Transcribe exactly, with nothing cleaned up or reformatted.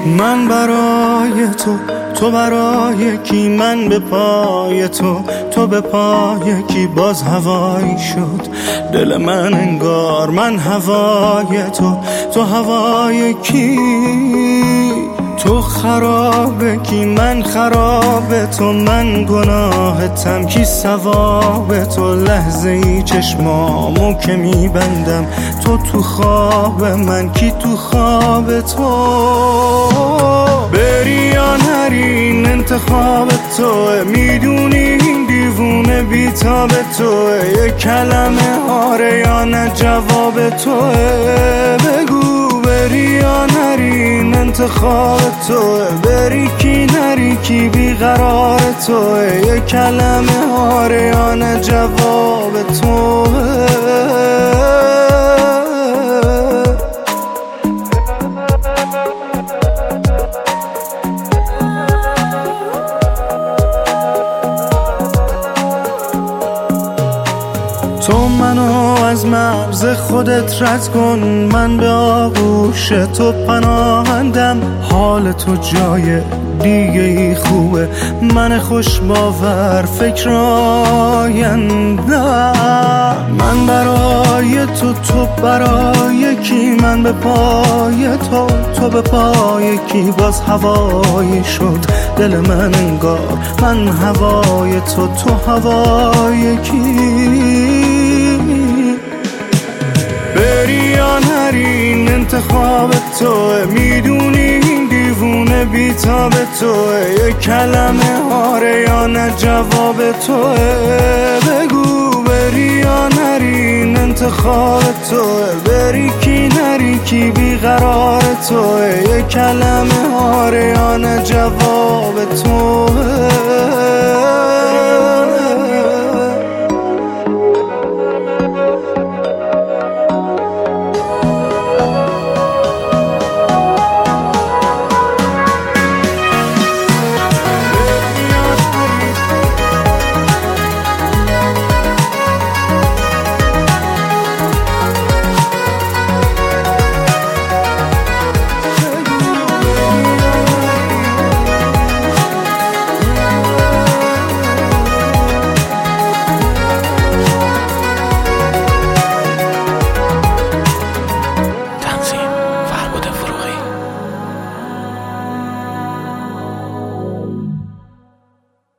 من برای تو، تو برای کی؟ من به پای تو، تو به پای کی؟ باز هوایی شد دل من انگار من هوای تو، تو هوای کی؟ تو خرابه کی؟ من خراب تو، من گناهتم کی؟ ثواب تو. لحظه ای چشمامو که میبندم تو تو خواب من کی؟ تو خواب تو. بری یا نرین انتخاب توه، میدونی این دیوونه بیتاب توه. یه کلمه آره یا نه جواب توه. بگو بری یا نرین انتخاب توه، بری کی نری کی بیقرار توه. یه کلمه آره یا نه جواب توه. تو منو از مرز خودت رد کن، من به آغوش تو پناهندم. حال تو جای دیگه ای خوبه، من خوش باور فکر آیندم. من برای تو، تو برای کی؟ من به پای تو، تو به پای کی؟ باز هوایی شد دل من انگار من هوای تو، تو هوای کی؟ بری یا نرین انتخاب توه، میدونی این دیوونه بیتاب توه. یه کلمه آره یا نه جواب توه. بگو بری یا نرین انتخاب توه، بری کی نری کی بیقرار توه. یه کلمه آره یا نه جواب توه.